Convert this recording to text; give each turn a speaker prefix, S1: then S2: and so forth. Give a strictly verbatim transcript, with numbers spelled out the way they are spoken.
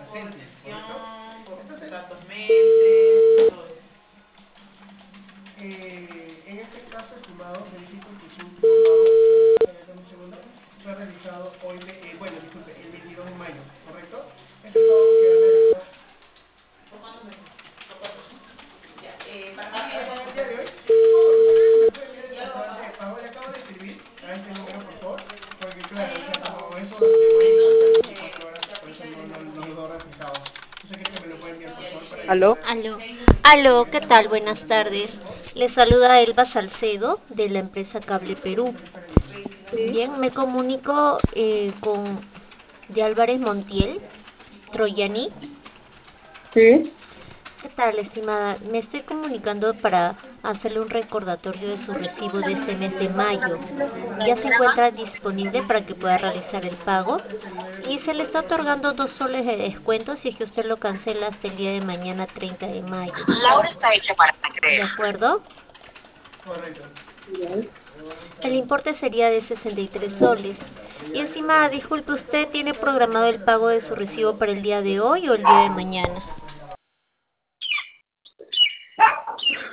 S1: Cotización,
S2: Entonces,
S1: datos meses, todo eso.
S2: eh, en este caso, estimado, verifico que su último pago, eh, dame un segundo, fue realizado hoy, eh, bueno, disculpe, el veintidós de mayo, ¿correcto? Este pago que ha realizado
S1: ¿Por cuántos meses? Por cuatro, ¿no? Ya, eh, para
S2: ah,
S1: mí
S2: ah,
S1: ya
S2: el
S1: lo
S2: día de
S1: pasó.
S2: hoy. Sí, por favor, ¿me puede enviar el
S1: Ya lo va a
S2: comprobante de
S1: pagar.
S2: pago? Le acabo de escribir a este número, por favor, porque claro,
S1: Ahí
S2: o
S1: ya
S2: sea,
S1: lo pagó.
S2: como eso demora ingresar
S1: Entonces,
S2: veinticuatro
S1: eh,
S2: horas,
S1: se
S2: por eso
S1: aplica el
S2: no, no, no
S1: descuento.
S2: los veo reflejados. Entonces, ¿cree que me lo puede enviar, por
S1: Ya
S2: favor, para
S1: dice,
S2: yo
S3: ¿Aló?
S2: poder
S4: Aló.
S1: seis meses.
S4: Aló, ¿qué
S2: ingresarlo
S4: tal?
S2: a su
S4: Buenas
S2: calendario, por
S4: tardes.
S2: favor?
S4: Les saluda Elba Salcedo de la empresa Cable Perú.
S1: veintidós.
S4: Bien, me comunico eh, con de Álvarez Montiel, Troyani.
S3: Sí.
S4: ¿Qué tal, estimada? Me estoy comunicando para hacerle un recordatorio de su recibo de este mes de mayo. Ya se encuentra disponible para que pueda realizar el pago y se le está otorgando dos soles de descuento si es que usted lo cancela hasta el día de mañana treinta de mayo.
S3: La hora está hecha para creer.
S4: ¿De acuerdo?
S2: Correcto.
S3: Bien.
S4: El importe sería de sesenta y tres soles. Y estimada, disculpe, ¿usted tiene programado el pago de su recibo para el día de hoy o el día de mañana?